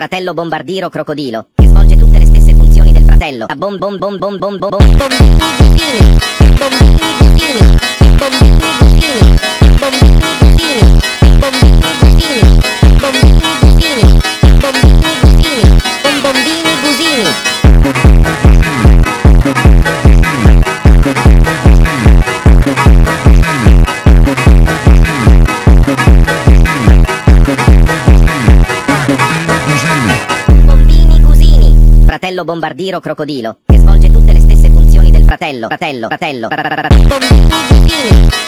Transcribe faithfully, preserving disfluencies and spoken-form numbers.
Fratello bombardiro crocodilo, che svolge tutte le stesse funzioni del fratello. A bom bom bom bom bom bom bom. Bombini gusini, bombini gusini, bombini gusini, bombini gusini, bombini gusini, bombini gusini, bombini gusini, bom bombini gusini. Bombini cusini, fratello bombardiro crocodilo, che svolge tutte le stesse funzioni del fratello, fratello, fratello, bombini cusini.